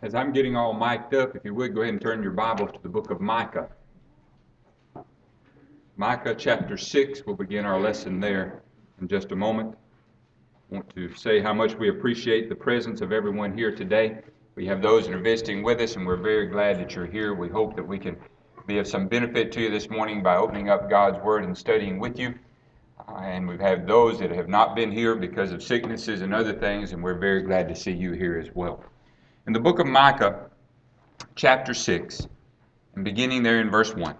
As I'm getting all mic'd up, if you would, go ahead and turn your Bibles to the book of Micah. Micah chapter 6, we'll begin our lesson there in just a moment. I want to say how much we appreciate the presence of everyone here today. We have those that are visiting with us, and we're very glad that you're here. We hope that we can be of some benefit to you this morning by opening up God's Word and studying with you. And we've had those that have not been here because of sicknesses and other things, and we're very glad to see you here as well. In the book of Micah, chapter 6, and beginning there in verse 1.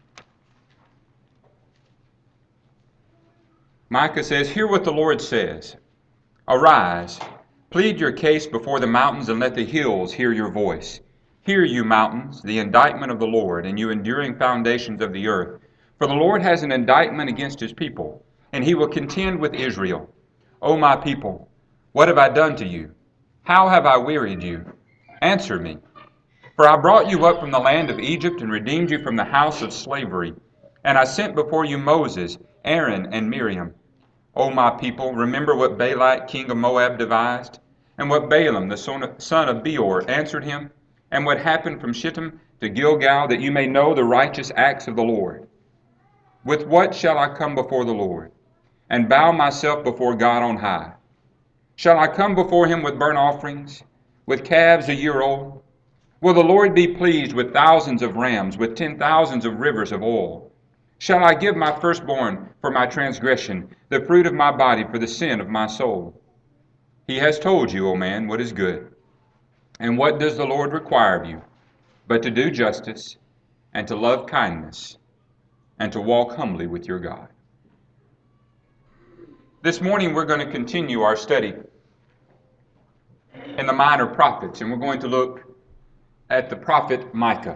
Micah says, "Hear what the Lord says. Arise, plead your case before the mountains, and let the hills hear your voice. Hear, you mountains, the indictment of the Lord, and you enduring foundations of the earth. For the Lord has an indictment against his people, and he will contend with Israel. O my people, what have I done to you? How have I wearied you? Answer me. For I brought you up from the land of Egypt and redeemed you from the house of slavery. And I sent before you Moses, Aaron, and Miriam. O my people, remember what Balak, king of Moab, devised, and what Balaam, the son of Beor, answered him, and what happened from Shittim to Gilgal, that you may know the righteous acts of the Lord. With what shall I come before the Lord, and bow myself before God on high? Shall I come before him with burnt offerings, with calves a year old? Will the Lord be pleased with thousands of rams, with 10,000s of rivers of oil? Shall I give my firstborn for my transgression, the fruit of my body for the sin of my soul? He has told you, O man, what is good. And what does the Lord require of you? But to do justice, and to love kindness, and to walk humbly with your God." This morning we're going to continue our study in the minor prophets, and we're going to look at the prophet Micah.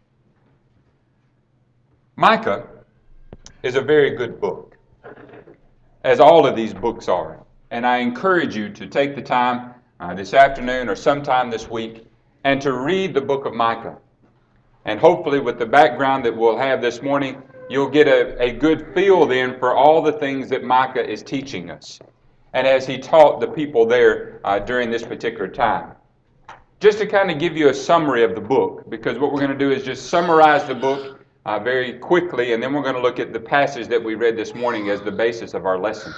Micah is a very good book, as all of these books are. And I encourage you to take the time this afternoon or sometime this week and to read the book of Micah. And hopefully with the background that we'll have this morning, you'll get a good feel then for all the things that Micah is teaching us, and as he taught the people there during this particular time. Just to kind of give you a summary of the book, because what we're going to do is just summarize the book very quickly, and then we're going to look at the passage that we read this morning as the basis of our lesson.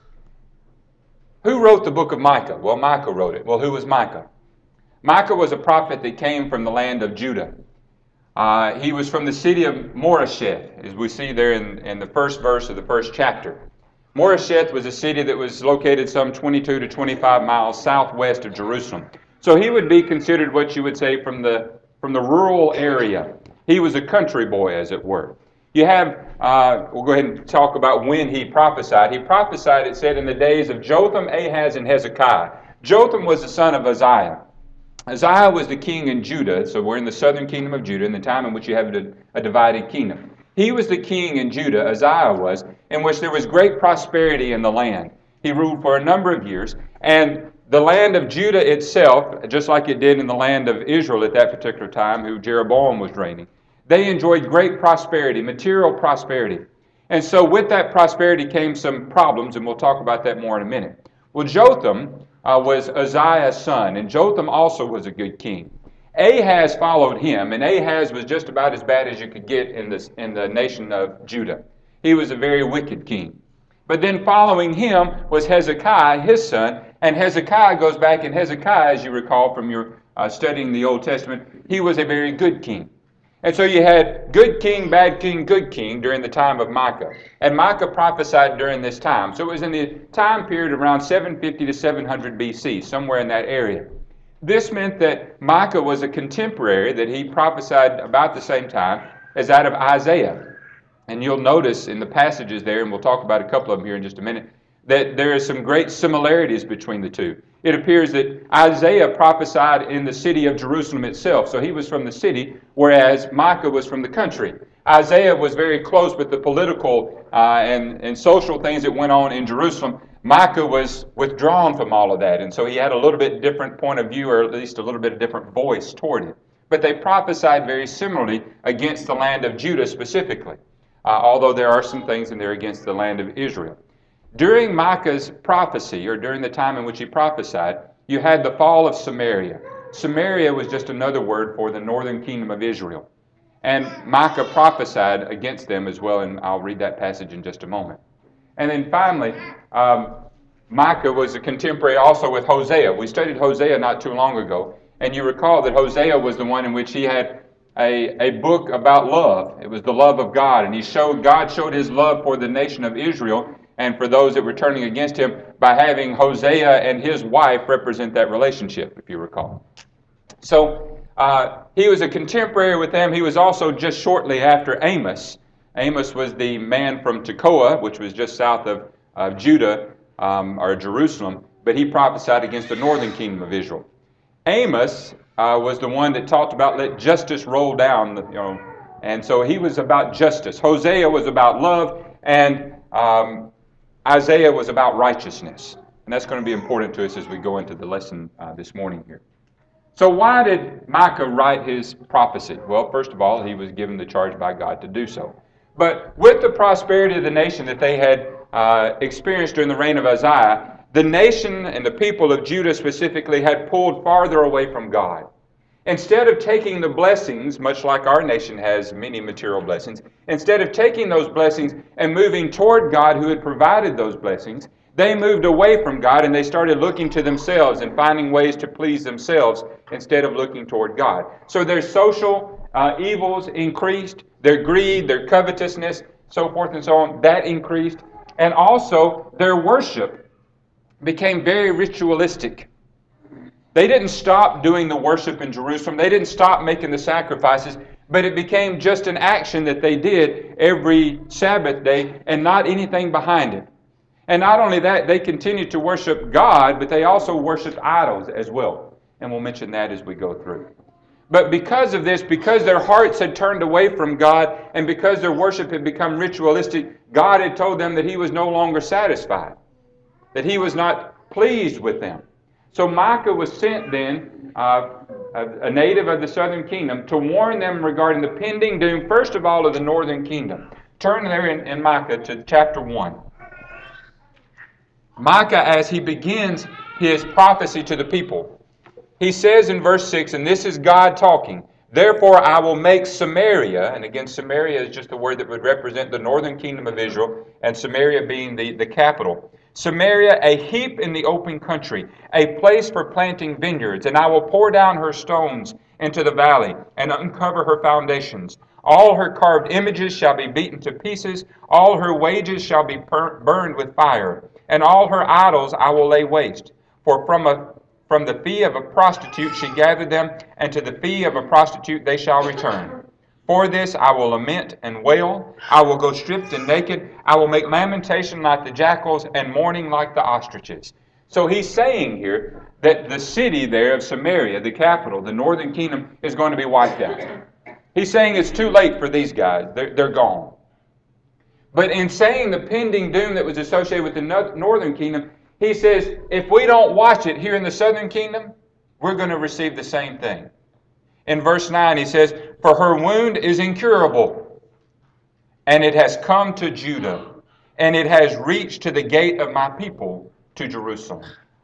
Who wrote the book of Micah? Well, Micah wrote it. Well, who was Micah? Micah was a prophet that came from the land of Judah. He was from the city of Moresheth, as we see there in the first verse of the first chapter. Moresheth was a city that was located some 22 to 25 miles southwest of Jerusalem. So he would be considered what you would say from the rural area. He was a country boy, as it were. You have, we'll go ahead and talk about when he prophesied. He prophesied, it said, in the days of Jotham, Ahaz, and Hezekiah. Jotham was the son of Uzziah. Uzziah was the king in Judah, so we're in the southern kingdom of Judah, in the time in which you have a divided kingdom. He was the king in Judah, Uzziah was, in which there was great prosperity in the land. He ruled for a number of years, and the land of Judah itself, just like it did in the land of Israel at that particular time, who Jeroboam was reigning, they enjoyed great prosperity, material prosperity. And so with that prosperity came some problems, and we'll talk about that more in a minute. Well, Jotham was Uzziah's son, and Jotham also was a good king. Ahaz followed him, and Ahaz was just about as bad as you could get in the nation of Judah. He was a very wicked king. But then following him was Hezekiah, his son, and Hezekiah goes back, and Hezekiah, as you recall from your studying the Old Testament, he was a very good king. And so you had good king, bad king, good king during the time of Micah. And Micah prophesied during this time. So it was in the time period around 750 to 700 BC, somewhere in that area. This meant that Micah was a contemporary, that he prophesied about the same time as that of Isaiah. And you'll notice in the passages there, and we'll talk about a couple of them here in just a minute, that there are some great similarities between the two. It appears that Isaiah prophesied in the city of Jerusalem itself, so he was from the city, whereas Micah was from the country. Isaiah was very close with the political and social things that went on in Jerusalem. Micah was withdrawn from all of that, and so he had a little bit different point of view, or at least a little bit of different voice toward it. But they prophesied very similarly against the land of Judah specifically, although there are some things in there against the land of Israel. During Micah's prophecy, or during the time in which he prophesied, you had the fall of Samaria. Samaria was just another word for the northern kingdom of Israel. And Micah prophesied against them as well, and I'll read that passage in just a moment. And then finally, Micah was a contemporary also with Hosea. We studied Hosea not too long ago, and you recall that Hosea was the one in which he had a book about love. It was the love of God, and God showed his love for the nation of Israel and for those that were turning against him by having Hosea and his wife represent that relationship, if you recall. So he was a contemporary with them. He was also just shortly after Amos. Amos was the man from Tekoa, which was just south of Judah or Jerusalem, but he prophesied against the northern kingdom of Israel. Amos was the one that talked about let justice roll down, and so he was about justice. Hosea was about love, and Isaiah was about righteousness. And that's going to be important to us as we go into the lesson this morning here. So why did Micah write his prophecy? Well, first of all, he was given the charge by God to do so. But with the prosperity of the nation that they had experienced during the reign of Uzziah, the nation and the people of Judah specifically had pulled farther away from God. Instead of taking the blessings, much like our nation has many material blessings, instead of taking those blessings and moving toward God who had provided those blessings, they moved away from God and they started looking to themselves and finding ways to please themselves instead of looking toward God. So their social evils increased, their greed, their covetousness, so forth and so on, that increased. And also their worship became very ritualistic. They didn't stop doing the worship in Jerusalem. They didn't stop making the sacrifices, but it became just an action that they did every Sabbath day and not anything behind it. And not only that, they continued to worship God, but they also worshiped idols as well. And we'll mention that as we go through. But because of this, because their hearts had turned away from God, and because their worship had become ritualistic, God had told them that He was no longer satisfied, that He was not pleased with them. So Micah was sent then, a native of the southern kingdom, to warn them regarding the pending doom, first of all, of the northern kingdom. Turn there in Micah to chapter 1. Micah, as he begins his prophecy to the people, he says in verse 6, and this is God talking, "Therefore I will make Samaria," and again Samaria is just a word that would represent the northern kingdom of Israel, and Samaria being the capital. "Samaria a heap in the open country, a place for planting vineyards, and I will pour down her stones into the valley, and uncover her foundations. All her carved images shall be beaten to pieces, all her wages shall be burned with fire, and all her idols I will lay waste. For from the fee of a prostitute she gathered them, and to the fee of a prostitute they shall return. For this I will lament and wail. I will go stripped and naked. I will make lamentation like the jackals and mourning like the ostriches." So he's saying here that the city there of Samaria, the capital, the northern kingdom, is going to be wiped out. He's saying it's too late for these guys. They're gone. But in saying the pending doom that was associated with the northern kingdom, he says, if we don't watch it here in the southern kingdom, we're going to receive the same thing. In verse 9, he says, "For her wound is incurable, and it has come to Judah, and it has reached to the gate of my people, to Jerusalem."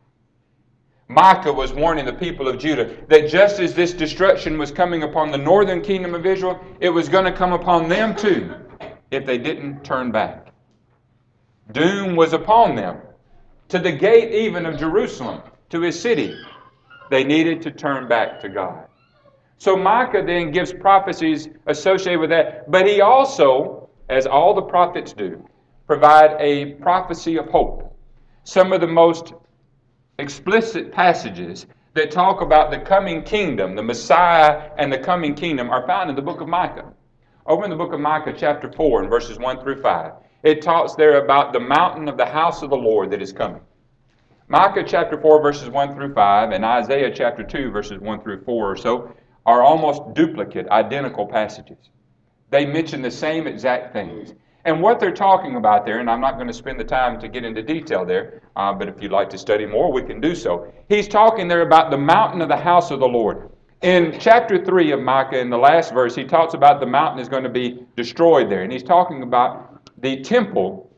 Micah was warning the people of Judah that just as this destruction was coming upon the northern kingdom of Israel, it was going to come upon them too if they didn't turn back. Doom was upon them, to the gate even of Jerusalem, to his city. They needed to turn back to God. So Micah then gives prophecies associated with that, but he also, as all the prophets do, provide a prophecy of hope. Some of the most explicit passages that talk about the coming kingdom, the Messiah and the coming kingdom, are found in the book of Micah. Over in the book of Micah chapter 4 and verses 1 through 5, it talks there about the mountain of the house of the Lord that is coming. Micah chapter 4 verses 1 through 5 and Isaiah chapter 2 verses 1 through 4 or so are almost duplicate, identical passages. They mention the same exact things. And what they're talking about there, and I'm not going to spend the time to get into detail there, but if you'd like to study more, we can do so. He's talking there about the mountain of the house of the Lord. In chapter 3 of Micah, in the last verse, he talks about the mountain is going to be destroyed there. And he's talking about the temple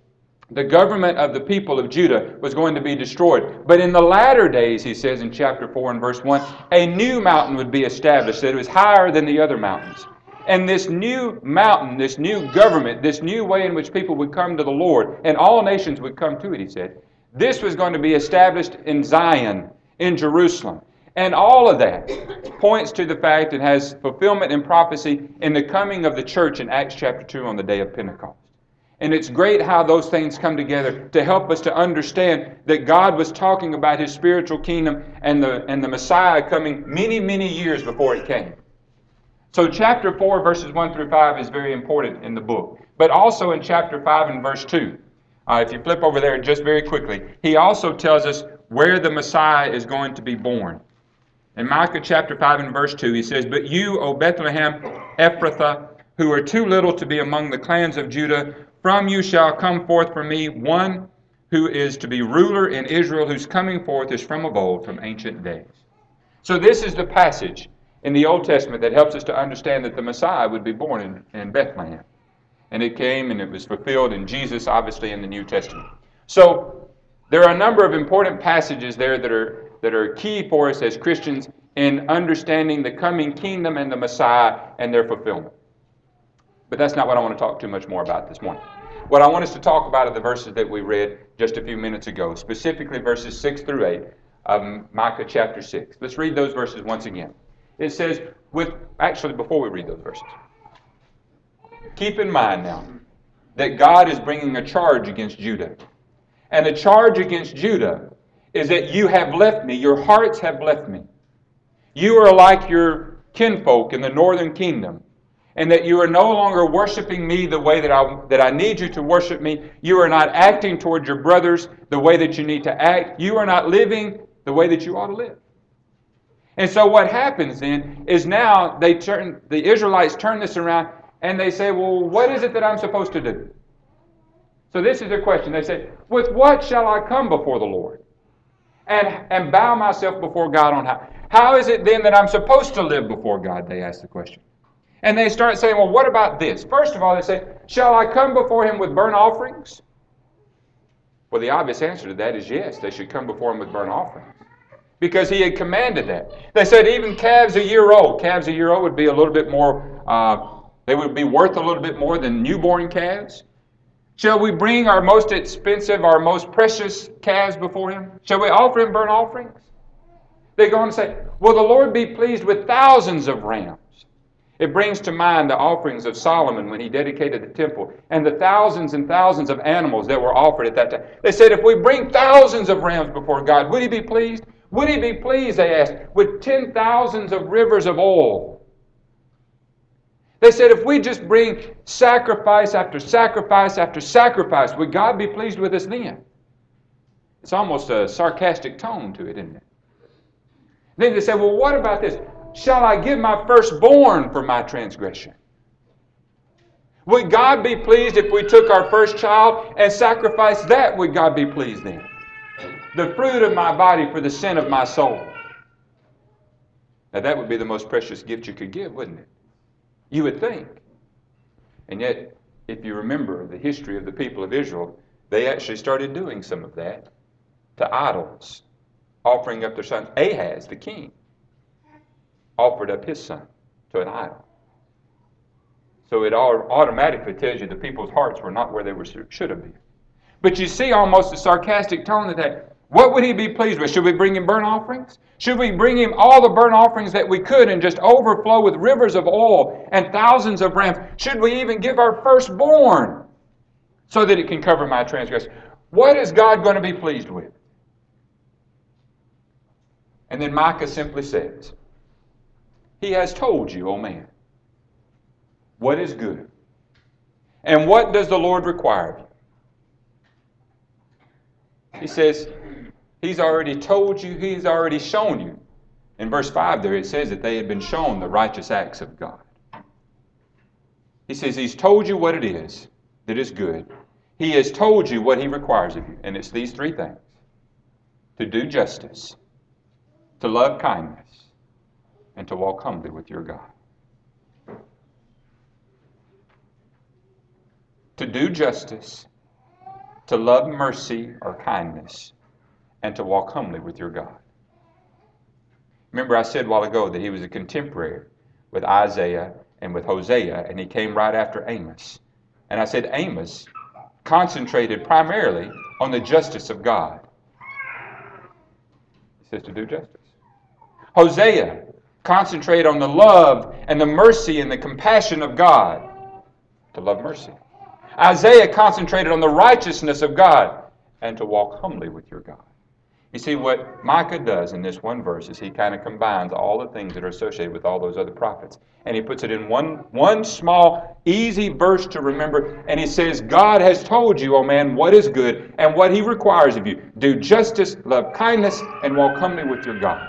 The government of the people of Judah was going to be destroyed. But in the latter days, he says in chapter 4 and verse 1, a new mountain would be established that was higher than the other mountains. And this new mountain, this new government, this new way in which people would come to the Lord, and all nations would come to it, he said, this was going to be established in Zion, in Jerusalem. And all of that points to the fact and has fulfillment in prophecy in the coming of the church in Acts chapter 2 on the day of Pentecost. And it's great how those things come together to help us to understand that God was talking about His spiritual kingdom and the Messiah coming many, many years before it came. So chapter 4, verses 1 through 5 is very important in the book. But also in chapter 5 and verse 2, if you flip over there just very quickly, he also tells us where the Messiah is going to be born. In Micah chapter 5 and verse 2, he says, But you, O Bethlehem Ephrathah, who are too little to be among the clans of Judah, from you shall come forth for me one who is to be ruler in Israel, whose coming forth is from of old, from ancient days. So this is the passage in the Old Testament that helps us to understand that the Messiah would be born in Bethlehem. And it came and it was fulfilled in Jesus, obviously, in the New Testament. So there are a number of important passages there that are key for us as Christians in understanding the coming kingdom and the Messiah and their fulfillment. But that's not what I want to talk too much more about this morning. What I want us to talk about are the verses that we read just a few minutes ago, specifically verses 6 through 8 of Micah chapter 6. Let's read those verses once again. It says, before we read those verses, keep in mind now that God is bringing a charge against Judah. And the charge against Judah is that you have left me, your hearts have left me. You are like your kinfolk in the northern kingdom, and that you are no longer worshiping me the way that I need you to worship me. You are not acting toward your brothers the way that you need to act. You are not living the way that you ought to live. And so what happens then is now the Israelites turn this around and they say, well, what is it that I'm supposed to do? So this is their question. They say, with what shall I come before the Lord and bow myself before God on high? How is it then that I'm supposed to live before God? They ask the question. And they start saying, well, what about this? First of all, they say, shall I come before Him with burnt offerings? Well, the obvious answer to that is yes, they should come before Him with burnt offerings, because He had commanded that. They said even calves a year old. Calves a year old would be a little bit more, they would be worth a little bit more than newborn calves. Shall we bring our most expensive, our most precious calves before Him? Shall we offer Him burnt offerings? They go on to say, will the Lord be pleased with thousands of rams? It brings to mind the offerings of Solomon when he dedicated the temple and the thousands and thousands of animals that were offered at that time. They said, if we bring thousands of rams before God, would He be pleased? Would He be pleased, they asked, with 10,000s of rivers of oil? They said, if we just bring sacrifice after sacrifice after sacrifice, would God be pleased with us then? It's almost a sarcastic tone to it, isn't it? Then they said, well, what about this? Shall I give my firstborn for my transgression? Would God be pleased if we took our first child and sacrificed that? Would God be pleased then? The fruit of my body for the sin of my soul. Now that would be the most precious gift you could give, wouldn't it? You would think. And yet, if you remember the history of the people of Israel, they actually started doing some of that to idols, offering up their sons. Ahaz, the king, offered up his son to an idol. So it automatically tells you the people's hearts were not where they should have been. But you see almost a sarcastic tone to that. What would He be pleased with? Should we bring Him burnt offerings? Should we bring Him all the burnt offerings that we could and just overflow with rivers of oil and thousands of rams? Should we even give our firstborn so that it can cover my transgression? What is God going to be pleased with? And then Micah simply says, He has told you, O man, what is good. And what does the Lord require of you? He says, He's already told you, He's already shown you. In verse 5 there it says that they had been shown the righteous acts of God. He says He's told you what it is that is good. He has told you what He requires of you. And it's these three things. To do justice, to love kindness, and to walk humbly with your God. To do justice, to love mercy or kindness, and to walk humbly with your God. Remember I said a while ago that he was a contemporary with Isaiah and with Hosea, and he came right after Amos. And I said Amos concentrated primarily on the justice of God. He says to do justice. Hosea concentrated on the love and the mercy and the compassion of God, to love mercy. Isaiah concentrated on the righteousness of God and to walk humbly with your God. You see, what Micah does in this one verse is he kind of combines all the things that are associated with all those other prophets. And he puts it in one small, easy verse to remember. And he says, God has told you, O man, what is good and what he requires of you. Do justice, love kindness, and walk humbly with your God.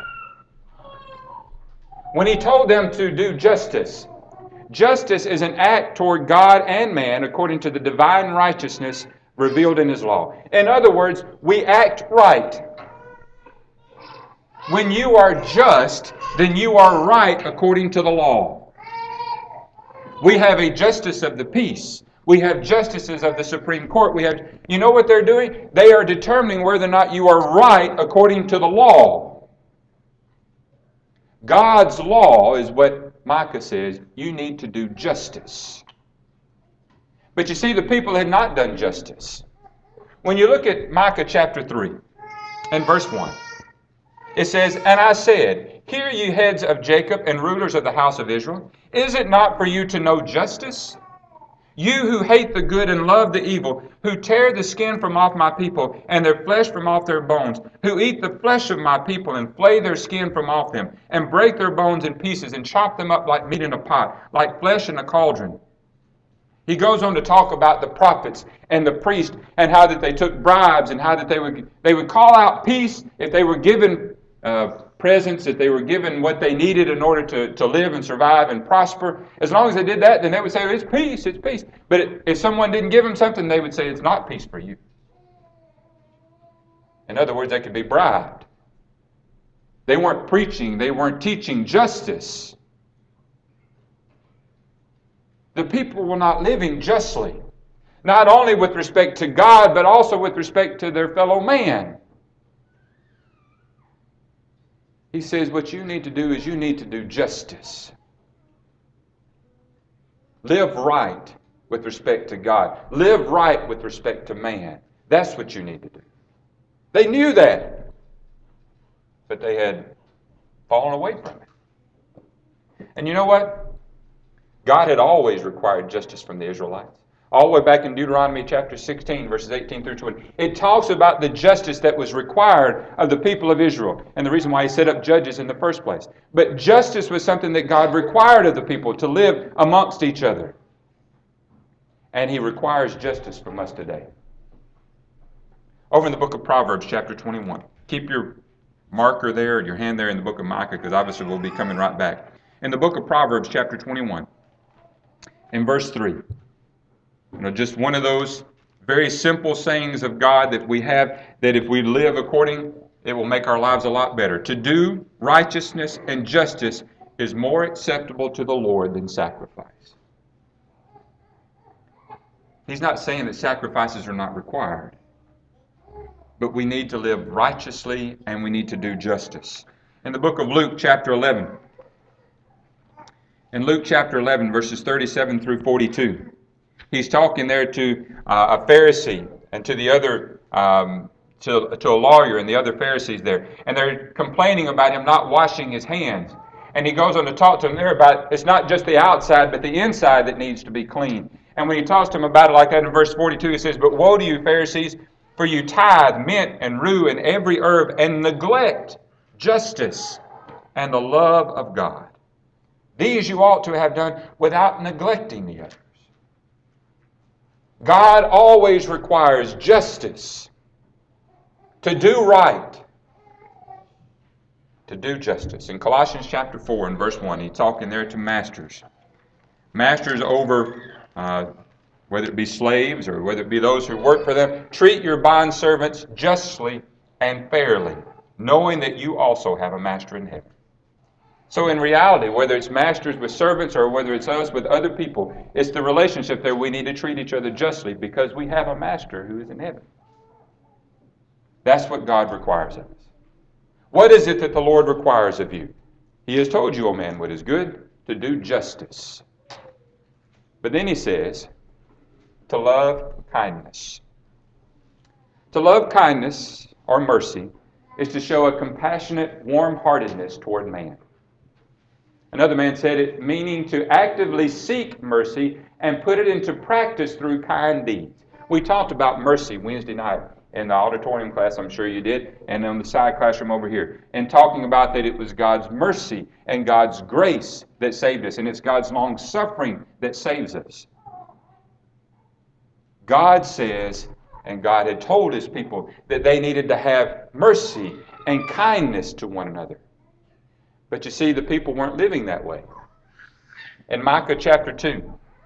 When he told them to do justice, justice is an act toward God and man according to the divine righteousness revealed in his law. In other words, we act right. When you are just, then you are right according to the law. We have a justice of the peace. We have justices of the Supreme Court. You know what they're doing? They are determining whether or not you are right according to the law. God's law is what Micah says, you need to do justice. But you see, the people had not done justice. When you look at Micah chapter 3 and verse 1, it says, And I said, Hear ye heads of Jacob and rulers of the house of Israel, is it not for you to know justice? You who hate the good and love the evil, who tear the skin from off my people and their flesh from off their bones, who eat the flesh of my people and flay their skin from off them, and break their bones in pieces and chop them up like meat in a pot, like flesh in a cauldron. He goes on to talk about the prophets and the priests and how that they took bribes and how that they would call out peace if they were given presents, that they were given what they needed in order to live and survive and prosper. As long as they did that, then they would say, it's peace, it's peace. But if someone didn't give them something, they would say, it's not peace for you. In other words, they could be bribed. They weren't preaching, they weren't teaching justice. The people were not living justly, not only with respect to God, but also with respect to their fellow man. He says, what you need to do is you need to do justice. Live right with respect to God. Live right with respect to man. That's what you need to do. They knew that, but they had fallen away from it. And you know what? God had always required justice from the Israelites. All the way back in Deuteronomy chapter 16, verses 18 through 20. It talks about the justice that was required of the people of Israel, and the reason why he set up judges in the first place. But justice was something that God required of the people to live amongst each other. And he requires justice from us today. Over in the book of Proverbs, chapter 21. Keep your marker there, your hand there in the book of Micah, because obviously we'll be coming right back. In the book of Proverbs, chapter 21, in verse 3. Just one of those very simple sayings of God that we have, that if we live according, it will make our lives a lot better. To do righteousness and justice is more acceptable to the Lord than sacrifice. He's not saying that sacrifices are not required, but we need to live righteously and we need to do justice. In the book of Luke, chapter 11, in Luke chapter 11, verses 37 through 42, he's talking there to a Pharisee and to the other, to a lawyer and the other Pharisees there. And they're complaining about him not washing his hands. And he goes on to talk to them there about it's not just the outside, but the inside that needs to be clean. And when he talks to them about it like that in verse 42, he says, But woe to you, Pharisees, for you tithe mint and rue and every herb, and neglect justice and the love of God. These you ought to have done without neglecting the others. God always requires justice, to do right, to do justice. In Colossians chapter 4 and verse 1, he's talking there to masters. Masters over, whether it be slaves or whether it be those who work for them, treat your bondservants justly and fairly, knowing that you also have a master in heaven. So in reality, whether it's masters with servants or whether it's us with other people, it's the relationship that we need to treat each other justly because we have a master who is in heaven. That's what God requires of us. What is it that the Lord requires of you? He has told you, O man, what is good, to do justice. But then he says, to love kindness. To love kindness or mercy is to show a compassionate warm-heartedness toward man. Another man said it, meaning to actively seek mercy and put it into practice through kind deeds. We talked about mercy Wednesday night in the auditorium class, I'm sure you did, and on the side classroom over here, and talking about that it was God's mercy and God's grace that saved us, and it's God's long suffering that saves us. God says, and God had told His people that they needed to have mercy and kindness to one another. But you see, the people weren't living that way. In Micah chapter 2,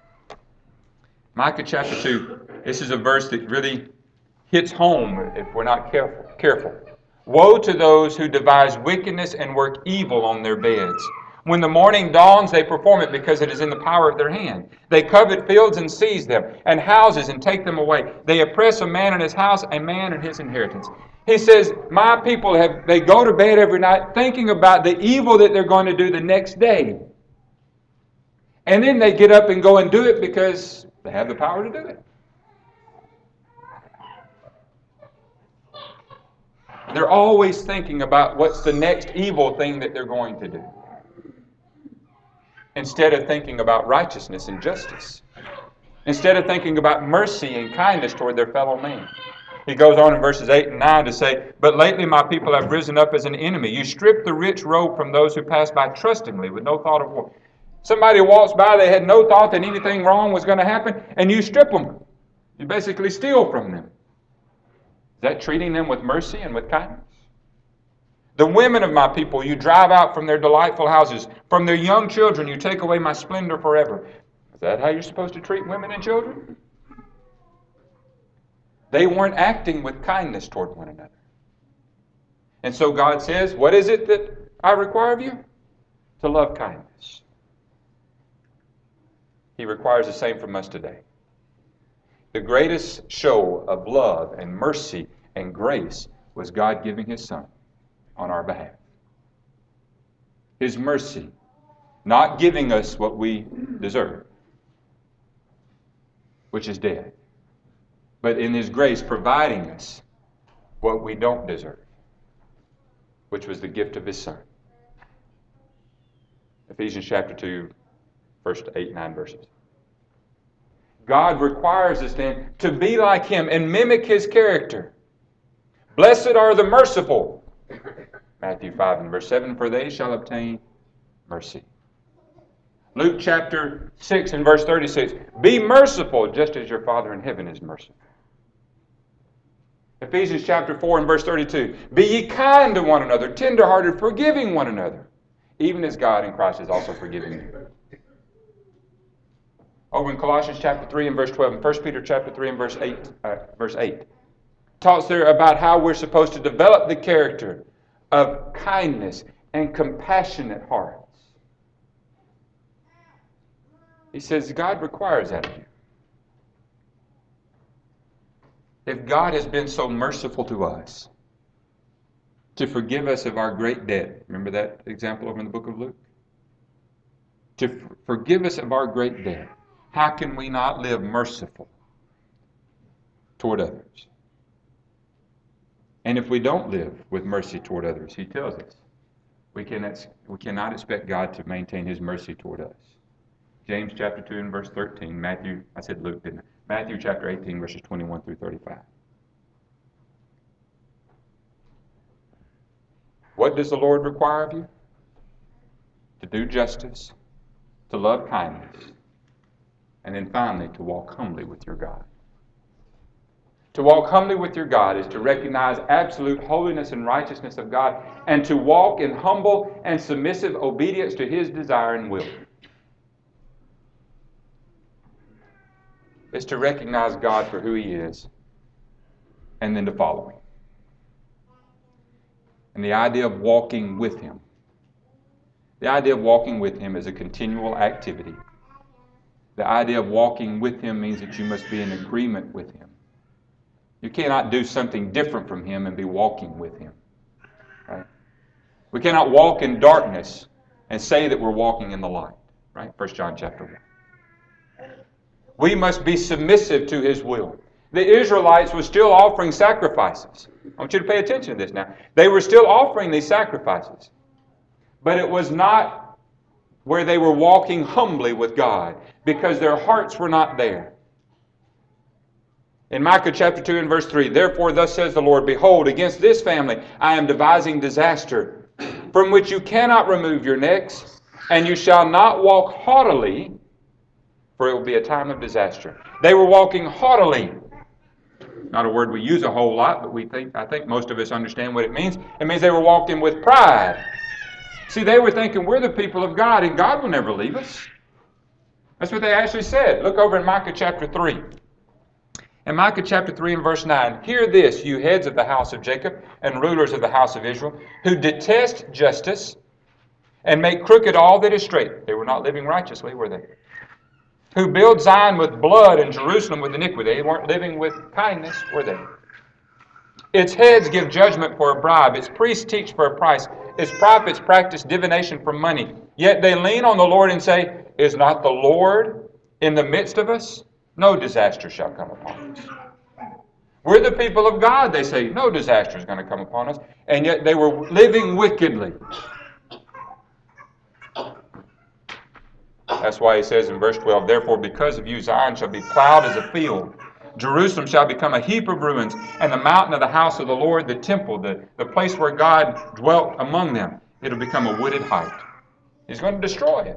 this is a verse that really hits home if we're not careful. Woe to those who devise wickedness and work evil on their beds. When the morning dawns, they perform it because it is in the power of their hand. They covet fields and seize them, and houses and take them away. They oppress a man in his house, a man in his inheritance. He says, my people, they go to bed every night thinking about the evil that they're going to do the next day. And then they get up and go and do it because they have the power to do it. They're always thinking about what's the next evil thing that they're going to do, instead of thinking about righteousness and justice, instead of thinking about mercy and kindness toward their fellow man. He goes on in verses 8 and 9 to say, but lately my people have risen up as an enemy. You strip the rich robe from those who pass by trustingly with no thought of war. Somebody walks by, they had no thought that anything wrong was going to happen, and you strip them. You basically steal from them. Is that treating them with mercy and with kindness? The women of my people you drive out from their delightful houses. From their young children you take away my splendor forever. Is that how you're supposed to treat women and children? They weren't acting with kindness toward one another. And so God says, what is it that I require of you? To love kindness. He requires the same from us today. The greatest show of love and mercy and grace was God giving His Son on our behalf. His mercy, not giving us what we deserve, which is death, but in His grace providing us what we don't deserve, which was the gift of His Son. Ephesians chapter 2, verse 8 and 9 verses. God requires us then to be like Him and mimic His character. Blessed are the merciful, Matthew 5 and verse 7, for they shall obtain mercy. Luke chapter 6 and verse 36, be merciful just as your Father in heaven is merciful. Ephesians chapter 4 and verse 32, be ye kind to one another, tenderhearted, forgiving one another, even as God in Christ has also forgiven you. Over in Colossians chapter 3 and verse 12, and 1 Peter chapter 3 and verse 8, talks there about how we're supposed to develop the character of kindness and compassionate hearts. He says God requires that of you. If God has been so merciful to us to forgive us of our great debt, remember that example over in the book of Luke? To forgive us of our great debt, how can we not live merciful toward others? And if we don't live with mercy toward others, He tells us, we cannot expect God to maintain His mercy toward us. James chapter 2 and verse 13, Luke, didn't I? Matthew chapter 18, verses 21 through 35. What does the Lord require of you? To do justice, to love kindness, and then finally to walk humbly with your God. To walk humbly with your God is to recognize absolute holiness and righteousness of God and to walk in humble and submissive obedience to His desire and will. It's to recognize God for who He is and then to follow Him. And the idea of walking with Him The idea of walking with Him is a continual activity. The idea of walking with Him means that you must be in agreement with Him. You cannot do something different from Him and be walking with Him. Right? We cannot walk in darkness and say that we're walking in the light. Right? 1 John chapter 1. We must be submissive to His will. The Israelites were still offering sacrifices. I want you to pay attention to this now. They were still offering these sacrifices. But it was not where they were walking humbly with God, because their hearts were not there. In Micah chapter 2 and verse 3, "Therefore thus says the Lord, Behold, against this family I am devising disaster, from which you cannot remove your necks, and you shall not walk haughtily, for it will be a time of disaster." They were walking haughtily. Not a word we use a whole lot, but I think most of us understand what it means. It means they were walking with pride. See, they were thinking, we're the people of God, and God will never leave us. That's what they actually said. Look over in Micah chapter 3. In Micah chapter 3 and verse 9, "Hear this, you heads of the house of Jacob and rulers of the house of Israel, who detest justice and make crooked all that is straight." They were not living righteously, were they? "Who build Zion with blood and Jerusalem with iniquity." They weren't living with kindness, were they? "Its heads give judgment for a bribe. Its priests teach for a price. Its prophets practice divination for money. Yet they lean on the Lord and say, Is not the Lord in the midst of us? No disaster shall come upon us." We're the people of God. They say, no disaster is going to come upon us. And yet they were living wickedly. That's why he says in verse 12, "Therefore because of you Zion shall be plowed as a field. Jerusalem shall become a heap of ruins, and the mountain of the house of the Lord, the temple, the place where God dwelt among them, it'll become a wooded height." He's going to destroy it.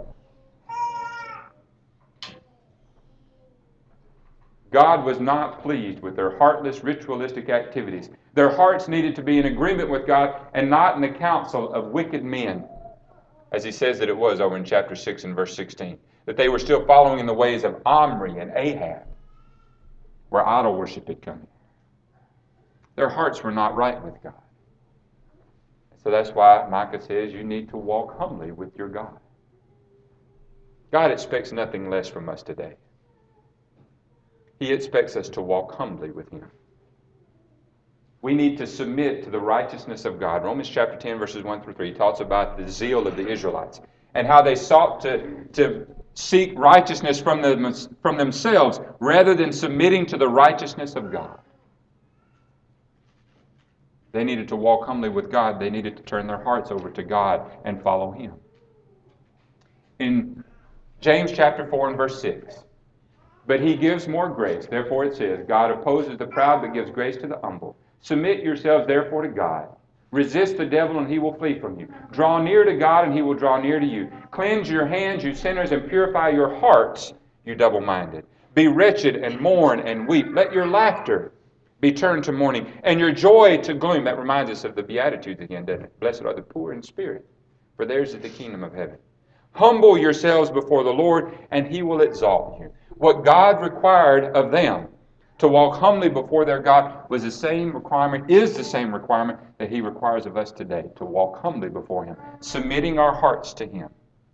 God was not pleased with their heartless, ritualistic activities. Their hearts needed to be in agreement with God and not in the counsel of wicked men, as he says that it was over in chapter 6 and verse 16, that they were still following in the ways of Omri and Ahab, where idol worship had come in. Their hearts were not right with God. So that's why Micah says you need to walk humbly with your God. God expects nothing less from us today. He expects us to walk humbly with Him. We need to submit to the righteousness of God. Romans chapter 10, verses 1 through 3 talks about the zeal of the Israelites and how they sought to seek righteousness from themselves rather than submitting to the righteousness of God. They needed to walk humbly with God. They needed to turn their hearts over to God and follow Him. In James chapter 4 and verse 6, "But He gives more grace. Therefore it says, God opposes the proud but gives grace to the humble. Submit yourselves therefore to God. Resist the devil and he will flee from you. Draw near to God and He will draw near to you. Cleanse your hands, you sinners, and purify your hearts, you double-minded. Be wretched and mourn and weep. Let your laughter be turned to mourning and your joy to gloom." That reminds us of the Beatitudes again, doesn't it? "Blessed are the poor in spirit, for theirs is the kingdom of heaven. Humble yourselves before the Lord, and He will exalt you." What God required of them to walk humbly before their God is the same requirement that He requires of us today, to walk humbly before Him, submitting our hearts to Him.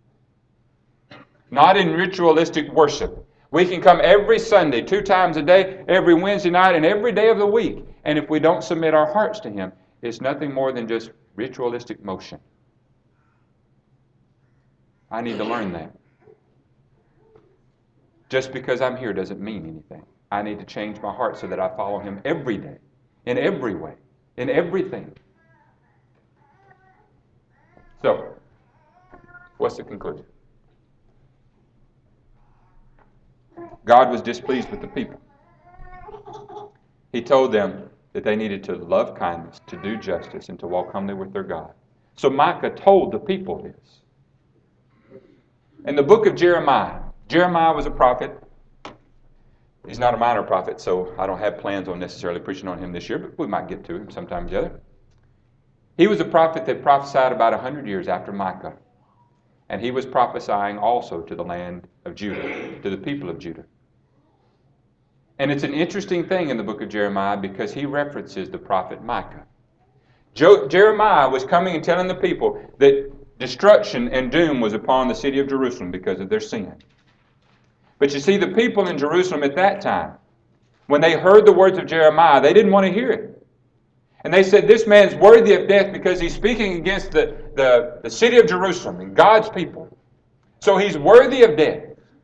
Not in ritualistic worship. We can come every Sunday, 2 times a day, every Wednesday night, and every day of the week. And if we don't submit our hearts to Him, it's nothing more than just ritualistic motion. I need to learn that. Just because I'm here doesn't mean anything. I need to change my heart so that I follow Him every day, in every way, in everything. So, what's the conclusion? God was displeased with the people. He told them that they needed to love kindness, to do justice, and to walk humbly with their God. So Micah told the people this. In the book of Jeremiah was a prophet. He's not a minor prophet, so I don't have plans on necessarily preaching on him this year, but we might get to him sometime together. He was a prophet that prophesied about 100 years after Micah. And he was prophesying also to the land of Judah, to the people of Judah. And it's an interesting thing in the book of Jeremiah because he references the prophet Micah. Jeremiah was coming and telling the people that Destruction and doom was upon the city of Jerusalem because of their sin. But you see, the people in Jerusalem at that time, when they heard the words of Jeremiah, they didn't want to hear it. And they said, this man's worthy of death because he's speaking against the city of Jerusalem and God's people. So he's worthy of death.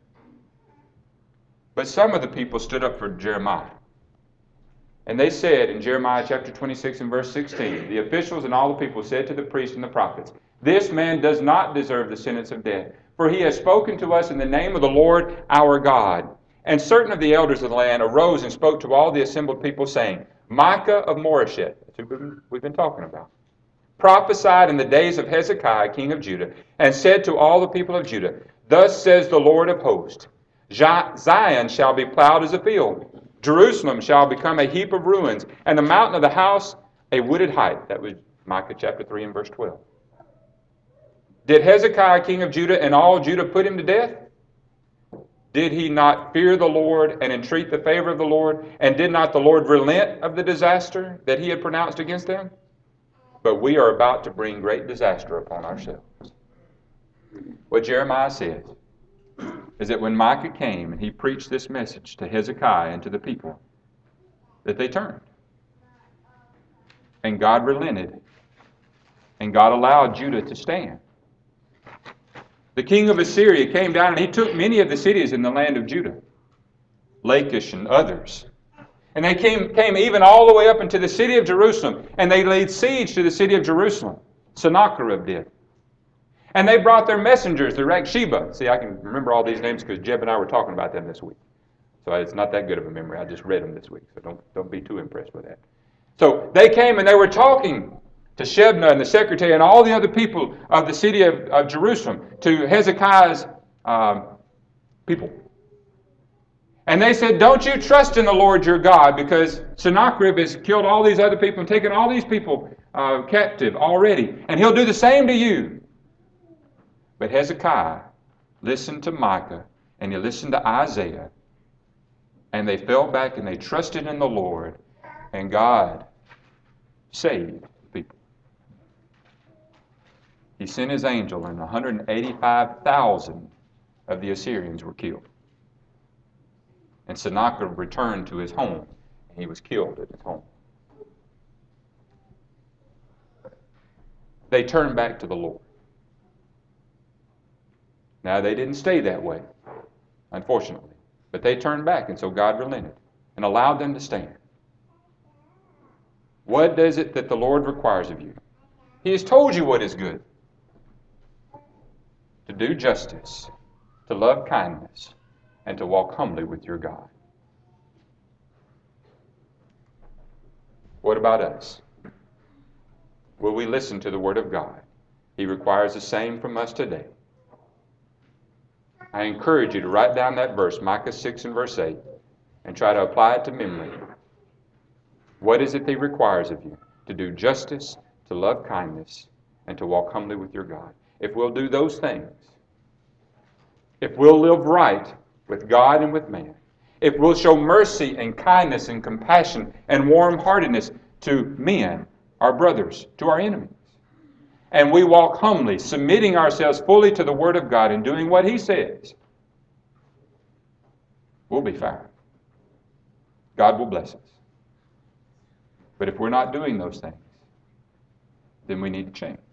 But some of the people stood up for Jeremiah. And they said in Jeremiah chapter 26 and verse 16, the officials and all the people said to the priests and the prophets, this man does not deserve the sentence of death, for he has spoken to us in the name of the Lord our God. And certain of the elders of the land arose and spoke to all the assembled people, saying, Micah of Moresheth, that's who we've been talking about, prophesied in the days of Hezekiah, king of Judah, and said to all the people of Judah, thus says the Lord of hosts, Zion shall be plowed as a field, Jerusalem shall become a heap of ruins, and the mountain of the house a wooded height. That was Micah chapter 3 and verse 12. Did Hezekiah, king of Judah, and all Judah put him to death? Did he not fear the Lord and entreat the favor of the Lord? And did not the Lord relent of the disaster that he had pronounced against them? But we are about to bring great disaster upon ourselves. What Jeremiah says is that when Micah came and he preached this message to Hezekiah and to the people, that they turned. And God relented. And God allowed Judah to stand. The king of Assyria came down and he took many of the cities in the land of Judah, Lachish and others. And they came even all the way up into the city of Jerusalem, and they laid siege to the city of Jerusalem. Sennacherib did. And they brought their messengers, the Raksheba. See, I can remember all these names because Jeb and I were talking about them this week. So it's not that good of a memory. I just read them this week, so don't be too impressed with that. So they came and they were talking to Shebna and the secretary and all the other people of the city of Jerusalem, to Hezekiah's people. And they said, don't you trust in the Lord your God, because Sennacherib has killed all these other people and taken all these people captive already, and he'll do the same to you. But Hezekiah listened to Micah, and he listened to Isaiah, and they fell back and they trusted in the Lord, and God saved people. He sent his angel, and 185,000 of the Assyrians were killed. And Sennacherib returned to his home, and he was killed at his home. They turned back to the Lord. Now, they didn't stay that way, unfortunately. But they turned back, and so God relented and allowed them to stand. What is it that the Lord requires of you? He has told you what is good. To do justice, to love kindness, and to walk humbly with your God. What about us? Will we listen to the Word of God? He requires the same from us today. I encourage you to write down that verse, Micah 6 and verse 8, and try to apply it to memory. What is it that He requires of you? To do justice, to love kindness, and to walk humbly with your God. If we'll do those things, if we'll live right with God and with man, if we'll show mercy and kindness and compassion and warm-heartedness to men, our brothers, to our enemies, and we walk humbly, submitting ourselves fully to the Word of God and doing what He says, we'll be fine. God will bless us. But if we're not doing those things, then we need to change.